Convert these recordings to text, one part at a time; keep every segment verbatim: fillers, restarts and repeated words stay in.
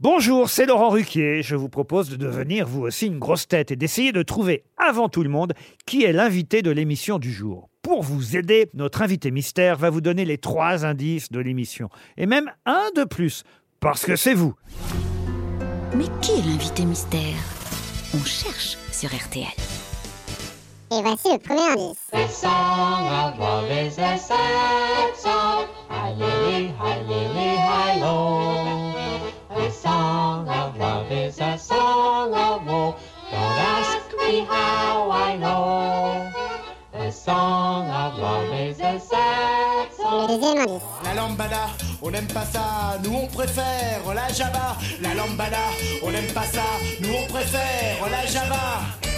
Bonjour, c'est Laurent Ruquier. Je vous propose de devenir vous aussi une grosse tête et d'essayer de trouver avant tout le monde qui est l'invité de l'émission du jour. Pour vous aider, notre invité mystère va vous donner les trois indices de l'émission. Et même un de plus, parce que c'est vous. Mais qui est l'invité mystère? On cherche sur R T L. Et voici le premier indice. The song of love is a sad song. Hi lily, hi lily, hi lo. The song of love is a song of woe. Don't ask me how I know. The song of love is a sad song. Le deuxième indice. La lambada, on n'aime pas ça, nous on préfère la java. La lambada, on n'aime pas ça, nous on préfère la java.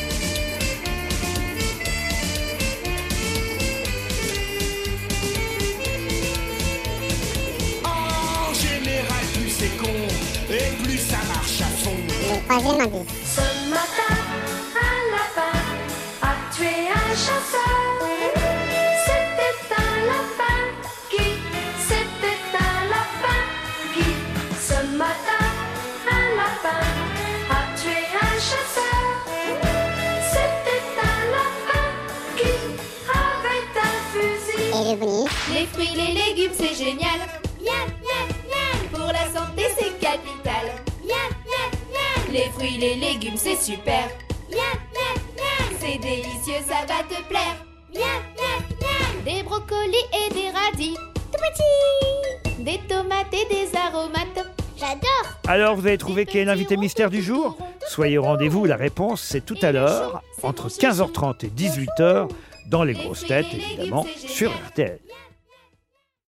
En général, plus c'est con, et plus ça marche à fond. Le troisième indice. Ce matin, un lapin a tué un chasseur. C'était un lapin qui, c'était un lapin qui. Ce matin, un lapin a tué un chasseur. C'était un lapin qui avait un fusil. Et le bonus. Les fruits, les légumes, c'est génial. Miam, miam, miam. Pour la santé, c'est capital. Miam, miam, miam. Les fruits, les légumes, c'est super. Miam, miam, miam. C'est délicieux, ça va te plaire. Miam, miam, miam. Des brocolis et des radis, tout petits. Des tomates et des aromates. J'adore. Alors, vous avez trouvé qui est l'invité mystère du jour? Soyez au rendez-vous, la réponse c'est tout à l'heure, entre quinze heures trente et dix-huit heures, dans les grosses têtes, évidemment, sur R T L.